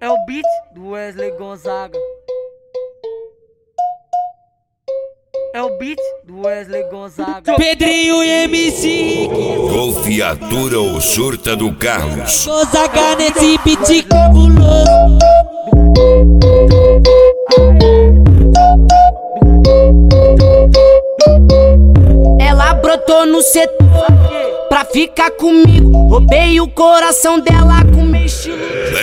É o beat do Wesley Gonzaga. É o beat do Wesley Gonzaga. Pedrinho e MC Golfiatura ou surta do Carlos. Gonzaga nesse beat cabuloso. Ela brotou no setor pra ficar comigo. Roubei o coração dela com meu estilo.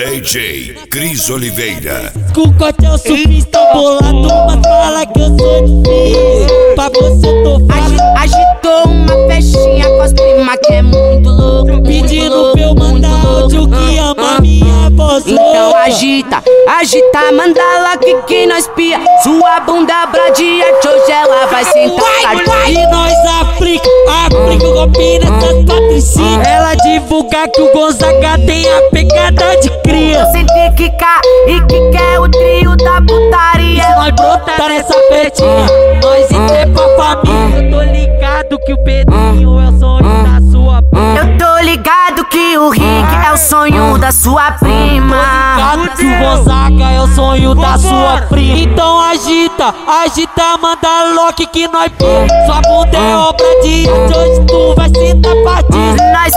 DJ Cris Oliveira. Com cotel surfista bolado, mas fala que eu sou difícil. Pra você tô falando. Agitou uma festinha com as primas que é muito louco. Pedindo pra eu mandar áudio que ama minha voz. Então agita, agita, manda lá que nós pia. Sua bunda bradiante, hoje ela vai sentar. E nós aplica o golpe nessas patricinhas. Ela divulga que o Gonzaga tem a pegada de cria. Sente que cá e que quer o trio da putaria. Se nós brotar nessa festinha, nós entra pra família. Eu tô ligado que o Pedrinho é o sonho da sua prima. Eu tô ligado que o Rick é o sonho da sua prima. Ligado que o Gonzaga é o sonho da sua prima. Então agita, agita, manda lock que nós pula. Sua bunda é obra de arte, hoje tu vai sentar partida. Nós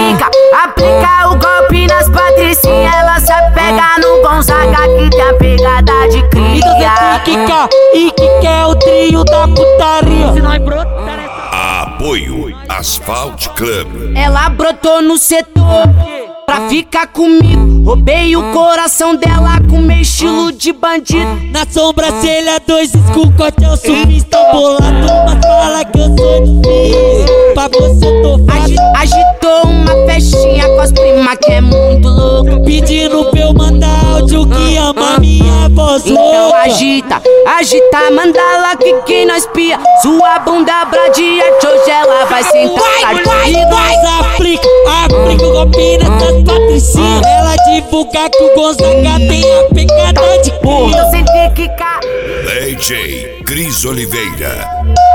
aplica o golpe nas patricinhas. Ela se apega no Gonzaga que tem a pegada de cria. Então você tem que cá e que quer o trio da putaria. Se nós brotar nessa... Apoio Asphalt Club. Ela brotou no setor pra ficar comigo. Roubei o coração dela com meu estilo de bandido. Na sobrancelha, dois escucotel surfista bolado, mas fala que eu sou difícil. Pra você tô falando. Agitou uma festinha com as primas que é muito louco. Pedindo pra eu mandar áudio que ama minha voz. Então agita, agita, manda lá que nós pia. Sua bunda bradiante, hoje ela vai sentar. E nós aplica o golpe nessas patricinhas. Ela divulga que o Gonzaga tem a pegada de cria. Eu senti que cá. DJ Cris Oliveira.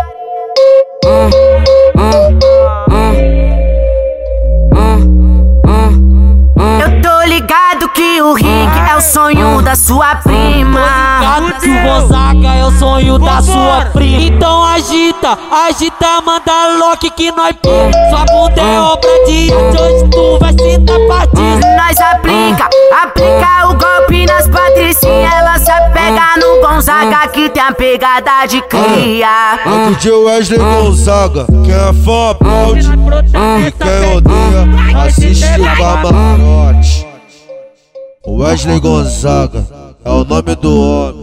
Eu tô ligado que o Rick é o sonho da sua prima. Ligado que o Gonzaga é o sonho da sua prima. Então agita, agita, manda lock que nós pula. Sua bunda é obra de arte, hoje tu vai sentar partida. Nós aplica o golpe nas patricinhas. Ela se apega no Gonzaga que tem a pegada de cria. É DJ Wesley Gonzaga. Quem é fã aplaude e quem odeia assiste o camarote. Wesley Gonzaga é o nome do homem.